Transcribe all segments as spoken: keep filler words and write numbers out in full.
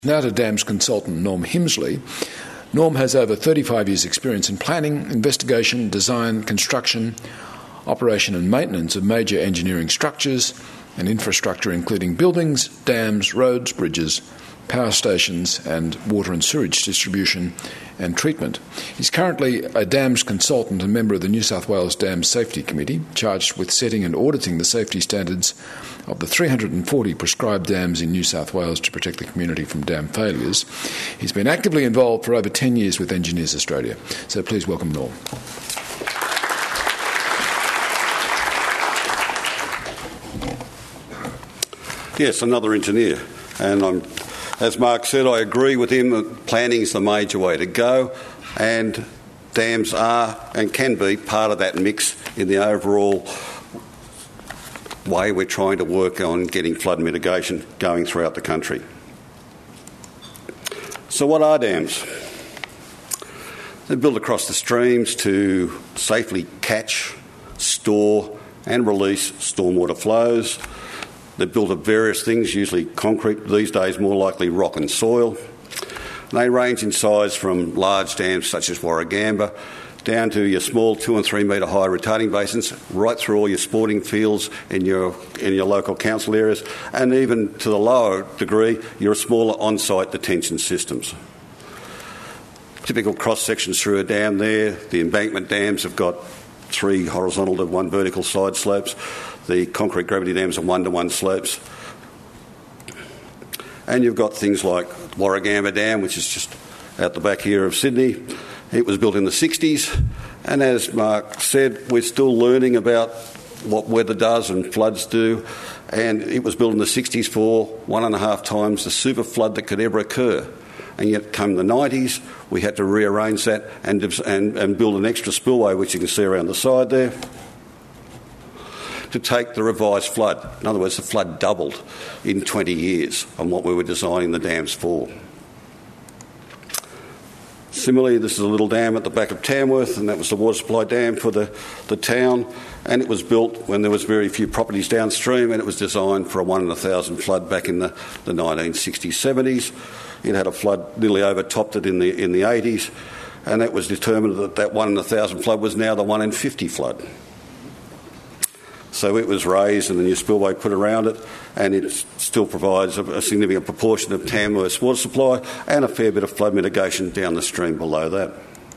Now to dams consultant Norm Himsley. Norm has over thirty-five years' experience in planning, investigation, design, construction, operation and maintenance of major engineering structures and infrastructure including buildings, dams, roads, bridges, power stations and water and sewage distribution and treatment. He's currently a dams consultant and member of the New South Wales Dams Safety Committee, charged with setting and auditing the safety standards of the three hundred forty prescribed dams in New South Wales to protect the community from dam failures. He's been actively involved for over ten years with Engineers Australia. So please welcome Norm. Yes, another engineer. And I'm, as Mark said, I agree with him that planning is the major way to go, and dams are and can be part of that mix in the overall way we're trying to work on getting flood mitigation going throughout the country. So what are dams? They're built across the streams to safely catch, store and release stormwater flows. They're built of various things, usually concrete, these days more likely rock and soil. And they range in size from large dams such as Warragamba down to your small two and three metre high retarding basins, right through all your sporting fields in your in your local council areas, and even to the lower degree, your smaller on-site detention systems. Typical cross-sections through a dam there. The embankment dams have got three horizontal to one vertical side slopes. The concrete gravity dams are one-to-one slopes. And you've got things like Warragamba Dam, which is just out the back here of Sydney. It was built in the sixties, and as Mark said, we're still learning about what weather does and floods do, and it was built in the sixties for one and a half times the super flood that could ever occur. And yet, come the nineties, we had to rearrange that and, and, and build an extra spillway, which you can see around the side there, to take the revised flood. In other words, the flood doubled in twenty years on what we were designing the dams for. Similarly, this is a little dam at the back of Tamworth, and that was the water supply dam for the, the town, and it was built when there was very few properties downstream, and it was designed for a one in a thousand flood back in the, the nineteen sixties, seventies. It had a flood nearly overtopped it in the in the eighties, and it was determined that that one in a thousand flood was now the one in fifty flood. So it was raised and the new spillway put around it, and it still provides a, a significant proportion of Tamworth's water supply and a fair bit of flood mitigation down the stream below that.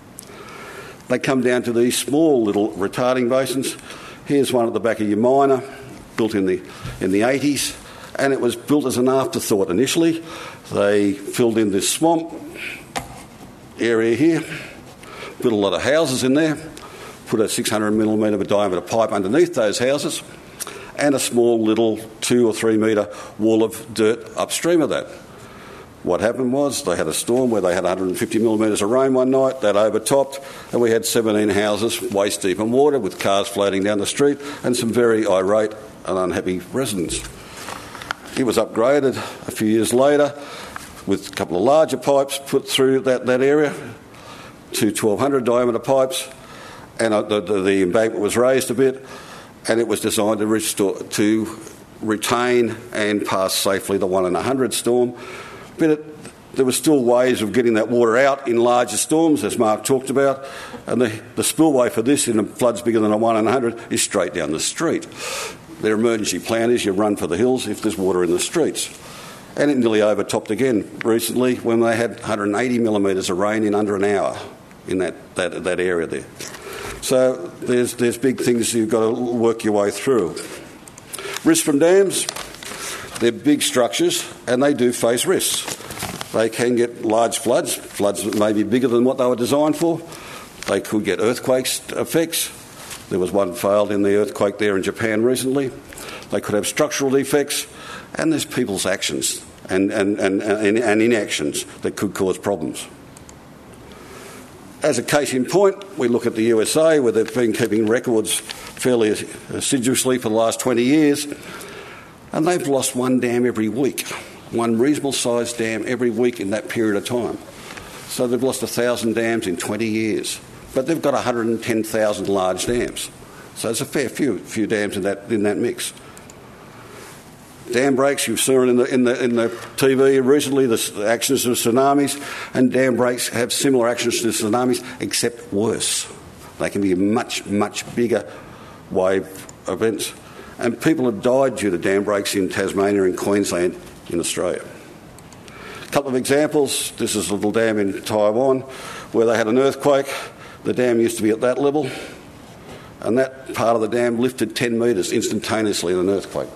They come down to these small little retarding basins. Here's one at the back of your Minor, built in the in the eighties, and it was built as an afterthought initially. They filled in this swamp area here, built a lot of houses in there, put a six hundred millimetre diameter pipe underneath those houses, and a small little two or three metre wall of dirt upstream of that. What happened was they had a storm where they had one hundred fifty millimetres of rain one night, that overtopped, and we had seventeen houses waist deep in water with cars floating down the street and some very irate and unhappy residents. It was upgraded a few years later with a couple of larger pipes put through that, that area, two twelve hundred diameter pipes, and the, the, the embankment was raised a bit, and it was designed to, restore, to retain and pass safely the one in a hundred storm. But it, there were still ways of getting that water out in larger storms, as Mark talked about, and the, the spillway for this in a floods bigger than a one in a hundred is straight down the street. Their emergency plan is you run for the hills if there's water in the streets. And it nearly overtopped again recently when they had one hundred eighty millimetres of rain in under an hour in that, that, that area there. So there's, there's big things you've got to work your way through. Risks from dams, they're big structures and they do face risks. They can get large floods, floods that may be bigger than what they were designed for. They could get earthquakes effects. There was one failed in the earthquake there in Japan recently. They could have structural defects, and there's people's actions and, and, and, and, and inactions that could cause problems. As a case in point, we look at the U S A, where they've been keeping records fairly assiduously for the last twenty years, and they've lost one dam every week, one reasonable-sized dam every week in that period of time. So they've lost one thousand dams in twenty years, but they've got one hundred ten thousand large dams. So there's a fair few, few dams in that, in that mix. Dam breaks, you've seen it in the, in the, in the T V recently, the actions of tsunamis, and dam breaks have similar actions to tsunamis, except worse. They can be much, much bigger wave events. And people have died due to dam breaks in Tasmania and Queensland in Australia. A couple of examples. This is a little dam in Taiwan where they had an earthquake. The dam used to be at that level, and that part of the dam lifted ten metres instantaneously in an earthquake.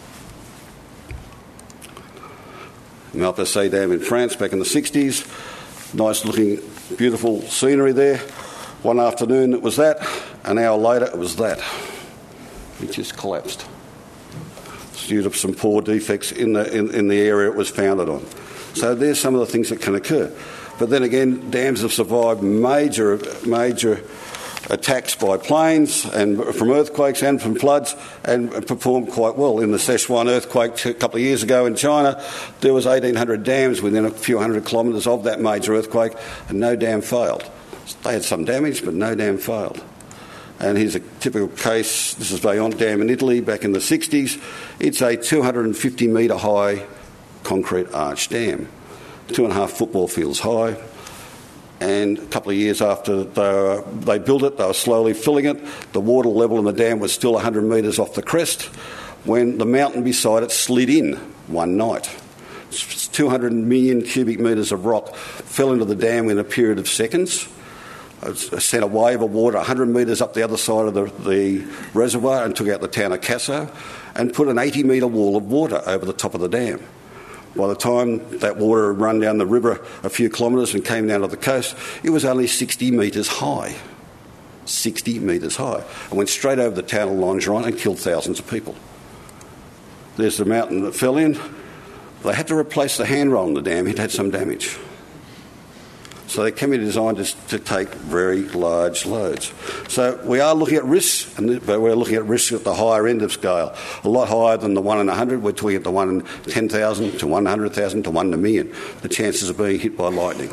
Malplace Dam in France back in the sixties. Nice looking, beautiful scenery there. One afternoon it was that, an hour later it was that. It just collapsed. It's due to some poor defects in the, in, in the area it was founded on. So there's some of the things that can occur. But then again, dams have survived major, major attacks by planes and from earthquakes and from floods and performed quite well. In the Sichuan earthquake a couple of years ago in China, there was eighteen hundred dams within a few hundred kilometres of that major earthquake, and no dam failed. They had some damage, but no dam failed. And here's a typical case. This is Vajont Dam in Italy back in the sixties. It's a two hundred fifty metre high concrete arch dam, two and a half football fields high. And a couple of years after they, were, they built it, they were slowly filling it. The water level in the dam was still one hundred metres off the crest when the mountain beside it slid in one night. two hundred million cubic metres of rock fell into the dam in a period of seconds. It sent a wave of water one hundred metres up the other side of the, the reservoir and took out the town of Casso and put an eighty metre wall of water over the top of the dam. By the time that water had run down the river a few kilometres and came down to the coast, it was only sixty metres high. sixty metres high. And went straight over the town of Longeron and killed thousands of people. There's the mountain that fell in. They had to replace the handrail on the dam. It had some damage. So they can be designed to, to take very large loads. So we are looking at risks, and but we're looking at risks at the higher end of scale, a lot higher than the one in a hundred. We're talking at the one in ten thousand to one hundred thousand to one in a million. The chances of being hit by lightning.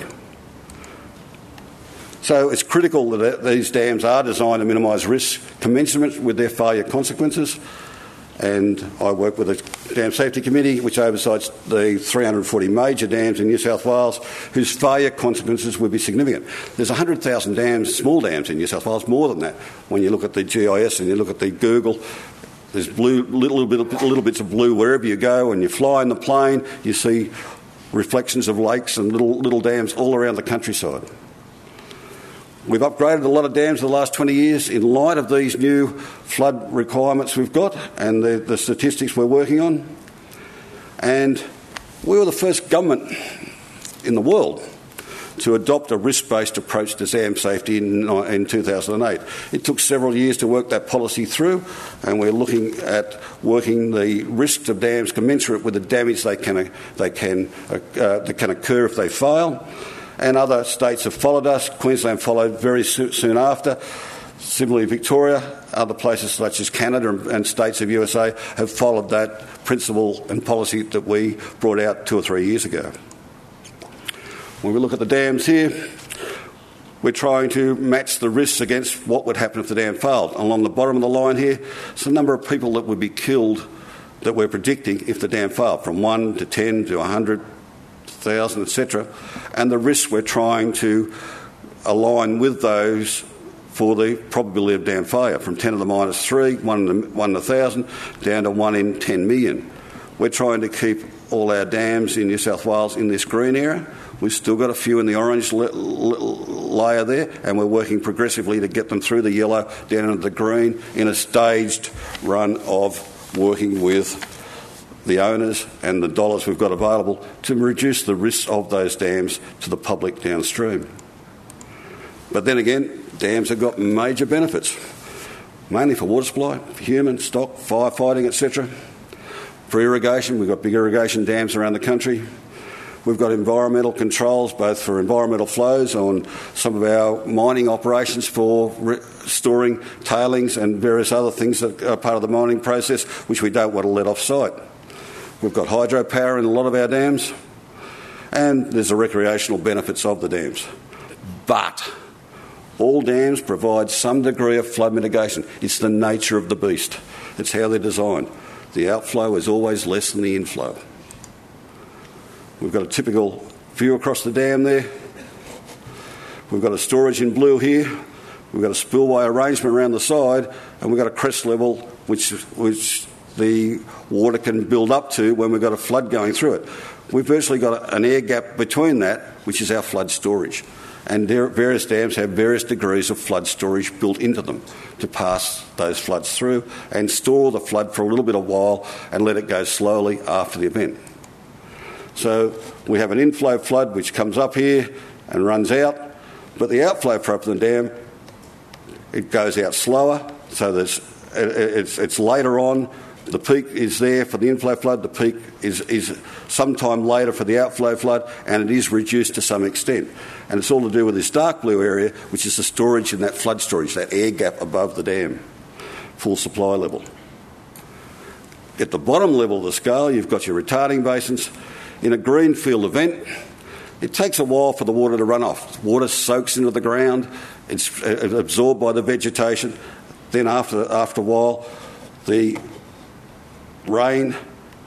So it's critical that these dams are designed to minimise risks commensurate with their failure consequences. And I work with the Dam Safety Committee, which oversights the three hundred forty major dams in New South Wales, whose failure consequences would be significant. There's one hundred thousand dams, small dams in New South Wales, more than that. When you look at the G I S and you look at the Google, there's blue, little, bit, little bits of blue wherever you go. When you fly in the plane, you see reflections of lakes and little, little dams all around the countryside. We've upgraded a lot of dams in the last twenty years in light of these new flood requirements we've got and the, the statistics we're working on. And we were the first government in the world to adopt a risk-based approach to dam safety in, in two thousand eight. It took several years to work that policy through, and we're looking at working the risks of dams commensurate with the damage they can, they can, uh, that can occur if they fail. And other states have followed us. Queensland followed very soon after. Similarly, Victoria, other places such as Canada and states of U S A have followed that principle and policy that we brought out two or three years ago. When we look at the dams here, we're trying to match the risks against what would happen if the dam failed. Along the bottom of the line here, it's the number of people that would be killed that we're predicting if the dam failed, from one to ten to one hundred thousand, et cetera, and the risks we're trying to align with those for the probability of dam failure, from ten to the minus three, one in one in a thousand, down to one in ten million. We're trying to keep all our dams in New South Wales in this green area. We've still got a few in the orange la- la- layer there, and we're working progressively to get them through the yellow down into the green in a staged run of working with the owners and the dollars we've got available to reduce the risks of those dams to the public downstream. But then again, dams have got major benefits, mainly for water supply, for human, stock, firefighting, et cetera. For irrigation, we've got big irrigation dams around the country. We've got environmental controls, both for environmental flows on some of our mining operations for re- storing tailings and various other things that are part of the mining process, which we don't want to let off site. We've got hydropower in a lot of our dams, and there's the recreational benefits of the dams. But all dams provide some degree of flood mitigation. It's the nature of the beast. It's how they're designed. the outflow is always less than the inflow. We've got a typical view across the dam there. We've got a storage in blue here. We've got a spillway arrangement around the side, and we've got a crest level which, which the water can build up to when we've got a flood going through it. We've virtually got an air gap between that, which is our flood storage. And various dams have various degrees of flood storage built into them to pass those floods through and store the flood for a little bit of while and let it go slowly after the event. So we have an inflow flood which comes up here and runs out, but the outflow for the dam, it goes out slower, so there's, it's, it's later on. The peak is there for the inflow flood, the peak is, is sometime later for the outflow flood, and it is reduced to some extent. And it's all to do with this dark blue area, which is the storage in that flood storage, that air gap above the dam, full supply level. At the bottom level of the scale, you've got your retarding basins. In a greenfield event, it takes a while for the water to run off. Water soaks into the ground, it's absorbed by the vegetation. Then after, after a while, the rain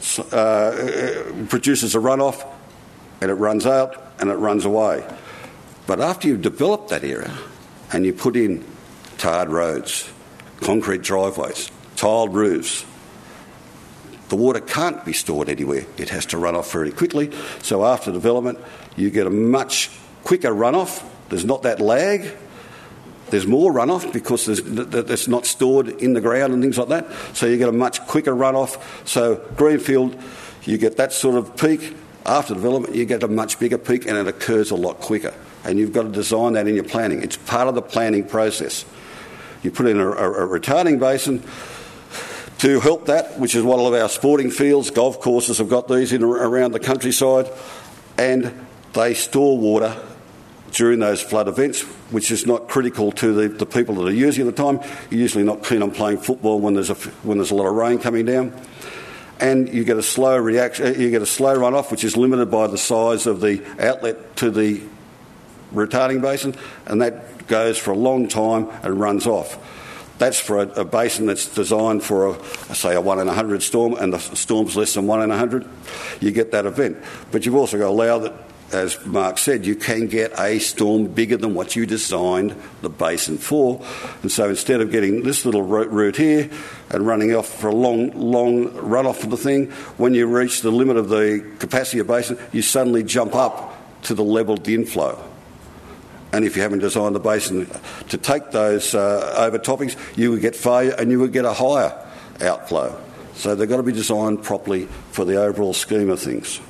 uh, produces a runoff, and it runs out and it runs away. But after you've developed that area and you put in tarred roads, concrete driveways, tiled roofs, the water can't be stored anywhere. It has to run off very quickly. So after development, you get a much quicker runoff. There's not that lag. There's more runoff because it's not stored in the ground and things like that. So you get a much quicker runoff. So greenfield, you get that sort of peak. After development, you get a much bigger peak, and it occurs a lot quicker. And you've got to design that in your planning. It's part of the planning process. You put in a, a, a retarding basin to help that, which is what all of our sporting fields, golf courses have got these in around the countryside, and they store water during those flood events, which is not critical to the, the people that are using it at the time. You're usually not keen on playing football when there's a, when there's a lot of rain coming down. And you get a slow reaction, you get a slow runoff, which is limited by the size of the outlet to the retarding basin, and that goes for a long time and runs off. That's for a, a basin that's designed for, a, say, a one in a hundred storm, and the storm's less than one in a hundred. You get that event. But you've also got to allow that, as Mark said, you can get a storm bigger than what you designed the basin for. And so instead of getting this little route here and running off for a long, long run-off of the thing, when you reach the limit of the capacity of the basin, you suddenly jump up to the level of the inflow. And if you haven't designed the basin to take those uh, overtoppings, you would get failure and you would get a higher outflow. So they've got to be designed properly for the overall scheme of things.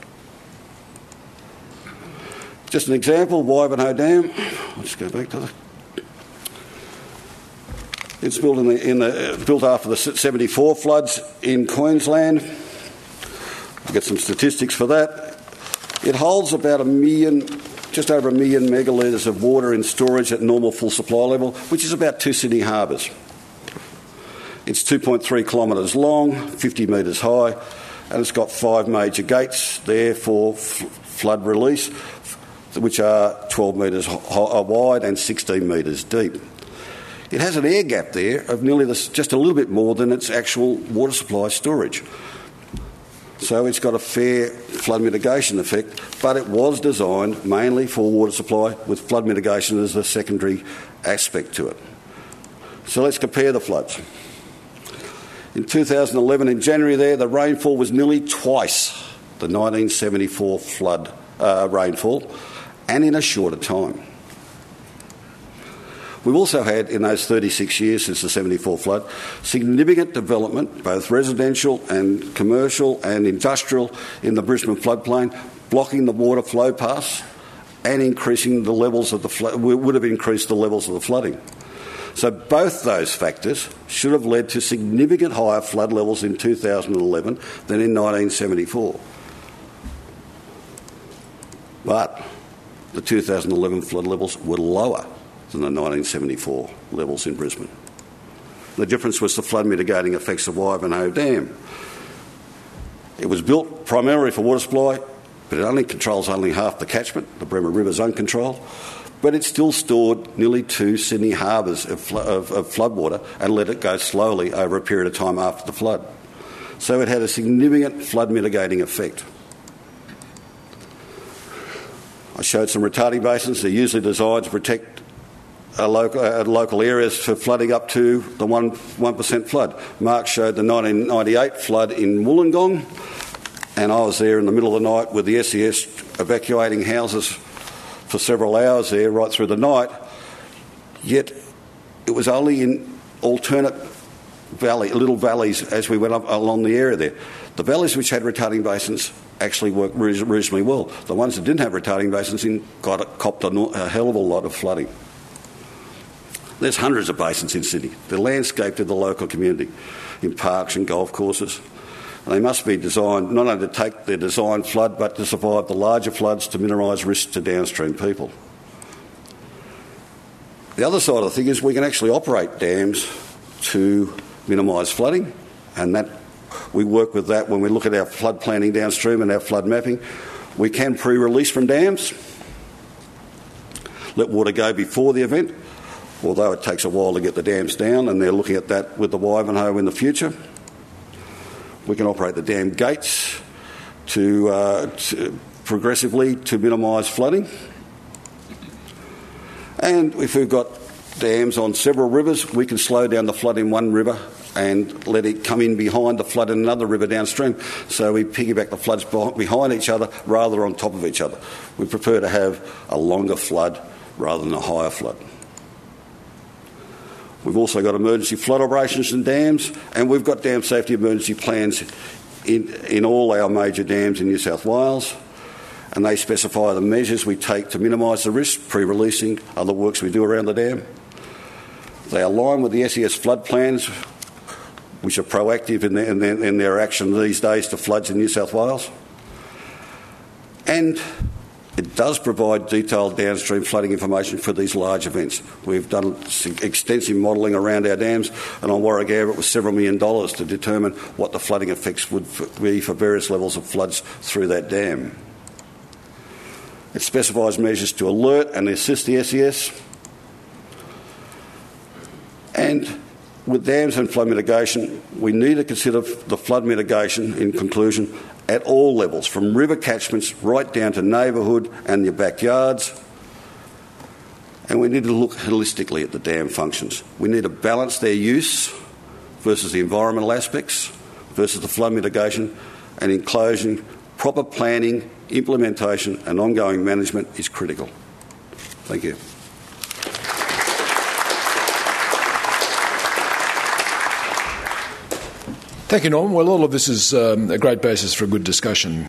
Just an example, Wivenhoe Dam. Let's go back to the... It's built, in the, in the, built after the seventy-four floods in Queensland. I'll get some statistics for that. It holds about a million... just over a million megalitres of water in storage at normal full supply level, which is about two Sydney harbours. It's two point three kilometres long, fifty metres high, and it's got five major gates there for f- flood release, which are twelve metres ho- wide and sixteen metres deep. It has an air gap there of nearly this, just a little bit more than its actual water supply storage. So it's got a fair flood mitigation effect, but it was designed mainly for water supply with flood mitigation as a secondary aspect to it. So let's compare the floods. In two thousand eleven, in January there, the rainfall was nearly twice the nineteen seventy-four flood uh, rainfall, and in a shorter time. We've also had, in those thirty-six years since the seventy-four flood, significant development, both residential and commercial and industrial, in the Brisbane floodplain, blocking the water flow paths and increasing the levels of the flood, would have increased the levels of the flooding. So both those factors should have led to significant higher flood levels in two thousand eleven than in nineteen seventy-four. But the two thousand eleven flood levels were lower than the nineteen seventy-four levels in Brisbane. The difference was the flood mitigating effects of Wivenhoe Dam. It was built primarily for water supply, but it only controls only half the catchment. The Bremer River is uncontrolled, but it still stored nearly two Sydney harbours of, fl- of, of floodwater and let it go slowly over a period of time after the flood. so it had a significant flood mitigating effect. I showed some retarding basins. They're usually designed to protect uh, local, uh, local areas for flooding up to the one, one percent flood. Mark showed the nineteen ninety-eight flood in Wollongong, and I was there in the middle of the night with the S E S evacuating houses for several hours there, right through the night. Yet it was only in alternate valley, little valleys as we went up along the area there. The valleys which had retarding basins actually worked reasonably well. The ones that didn't have retarding basins in got copped a, a hell of a lot of flooding. There's hundreds of basins in Sydney. They're landscaped to the local community in parks and golf courses. And they must be designed not only to take their design flood, but to survive the larger floods to minimise risk to downstream people. The other side of the thing is we can actually operate dams to minimise flooding, and that we work with that when we look at our flood planning downstream and our flood mapping. We can pre-release from dams, let water go before the event, although it takes a while to get the dams down, and they're looking at that with the Wivenhoe in the future. We can operate the dam gates to, uh, to progressively to minimise flooding. And if we've got dams on several rivers, we can slow down the flood in one river and let it come in behind the flood in another river downstream. So we piggyback the floods behind each other rather than on top of each other. We prefer to have a longer flood rather than a higher flood. We've also got emergency flood operations in dams, and we've got dam safety emergency plans in, in all our major dams in New South Wales, and they specify the measures we take to minimise the risk, pre-releasing, other works we do around the dam. They align with the S E S flood plans, which are proactive in their, in their, in their action these days to floods in New South Wales. And it does provide detailed downstream flooding information for these large events. We've done extensive modelling around our dams, and on Warragamba it was several million dollars to determine what the flooding effects would be for various levels of floods through that dam. It specifies measures to alert and assist the S E S. And with dams and flood mitigation, we need to consider the flood mitigation, in conclusion, at all levels, from river catchments right down to neighbourhood and your backyards. And we need to look holistically at the dam functions. We need to balance their use versus the environmental aspects, versus the flood mitigation, and in closing, proper planning, implementation and ongoing management is critical. Thank you. Thank you, Norm. Well, all of this is um, a great basis for a good discussion.